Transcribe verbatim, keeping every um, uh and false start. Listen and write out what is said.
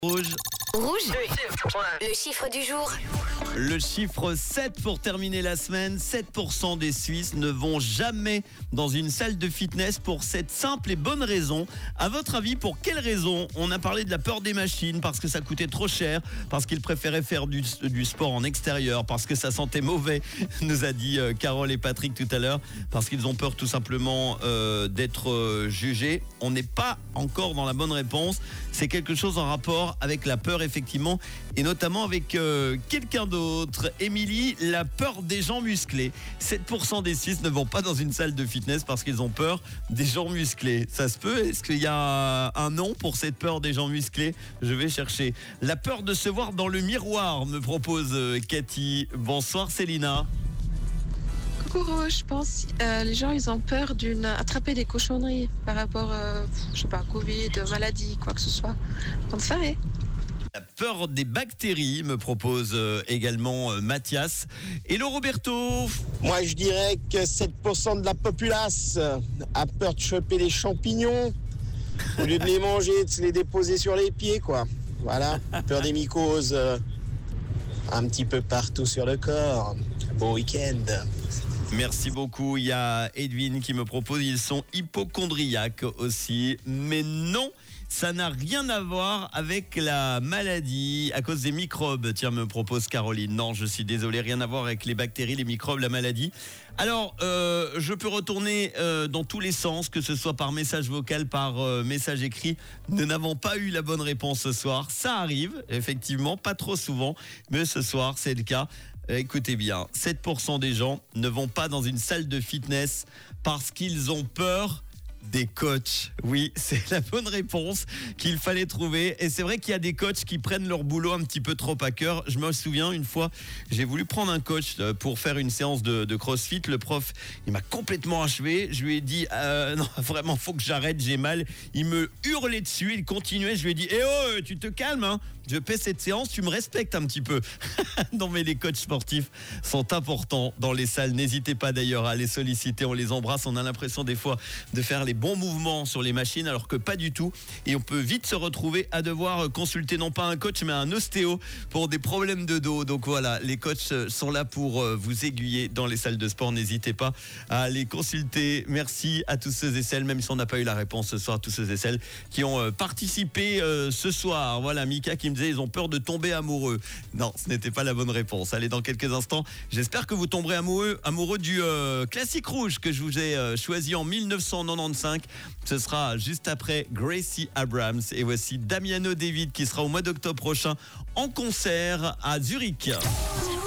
Rouge. Rouge, le chiffre du jour. Le chiffre sept pour terminer la semaine. sept pour cent des Suisses ne vont jamais dans une salle de fitness pour cette simple et bonne raison. À votre avis, pour quelle raison? On a parlé de la peur des machines, parce que ça coûtait trop cher, parce qu'ils préféraient faire du, du sport en extérieur, parce que ça sentait mauvais, nous a dit euh, Carole et Patrick tout à l'heure, parce qu'ils ont peur tout simplement euh, d'être euh, jugés. On n'est pas encore dans la bonne réponse. C'est quelque chose en rapport avec la peur, effectivement, et notamment avec euh, quelqu'un d'autre. Émilie, la peur des gens musclés. sept pour cent des Suisses ne vont pas dans une salle de fitness parce qu'ils ont peur des gens musclés. Ça se peut? Est-ce qu'il y a un nom pour cette peur des gens musclés? Je vais chercher. La peur de se voir dans le miroir, me propose euh, Cathy. Bonsoir Célina. Coucou, je pense euh, les gens ils ont peur d'une attraper des cochonneries par rapport, euh, je sais pas, Covid, maladie, quoi que ce soit. Bonne soirée. La peur des bactéries, me propose euh, également euh, Mathias. Hello Roberto. Moi, je dirais que sept pour cent de la populace a peur de choper les champignons. Au lieu de les manger, de se les déposer sur les pieds, quoi. Voilà, peur des mycoses euh, un petit peu partout sur le corps. Bon week-end. Merci beaucoup. Il y a Edwin qui me propose, ils sont hypochondriaques aussi. Mais non, ça n'a rien à voir avec la maladie à cause des microbes. Tiens, me propose Caroline. Non, je suis désolé, rien à voir avec les bactéries, les microbes, la maladie. Alors, euh, je peux retourner euh, dans tous les sens, que ce soit par message vocal, par euh, message écrit. Nous n'avons pas eu la bonne réponse ce soir. Ça arrive, effectivement, pas trop souvent, mais ce soir, c'est le cas. Écoutez bien, sept pour cent des gens ne vont pas dans une salle de fitness parce qu'ils ont peur des coachs. Oui, c'est la bonne réponse qu'il fallait trouver. Et c'est vrai qu'il y a des coachs qui prennent leur boulot un petit peu trop à cœur. Je me souviens, une fois, j'ai voulu prendre un coach pour faire une séance de, de CrossFit. Le prof, il m'a complètement achevé. Je lui ai dit, euh, non, vraiment, faut que j'arrête, j'ai mal. Il me hurlait dessus, il continuait. Je lui ai dit, eh oh, tu te calmes, hein. Je paie cette séance, tu me respectes un petit peu. Non, mais les coachs sportifs sont importants dans les salles. N'hésitez pas d'ailleurs à les solliciter. On les embrasse. On a l'impression des fois de faire les bons mouvements sur les machines, alors que pas du tout. Et on peut vite se retrouver à devoir consulter non pas un coach, mais un ostéo pour des problèmes de dos. Donc voilà, les coachs sont là pour vous aiguiller dans les salles de sport. N'hésitez pas à les consulter. Merci à tous ceux et celles, même si on n'a pas eu la réponse ce soir, tous ceux et celles qui ont participé ce soir. Voilà, Mika qui me disait ils ont peur de tomber amoureux. Non, ce n'était pas la bonne réponse. Allez, dans quelques instants, j'espère que vous tomberez amoureux, amoureux du euh, classique rouge que je vous ai euh, choisi en mille neuf cent quatre-vingt-quinze. Ce sera juste après Gracie Abrams. Et voici Damiano David qui sera au mois d'octobre prochain en concert à Zurich.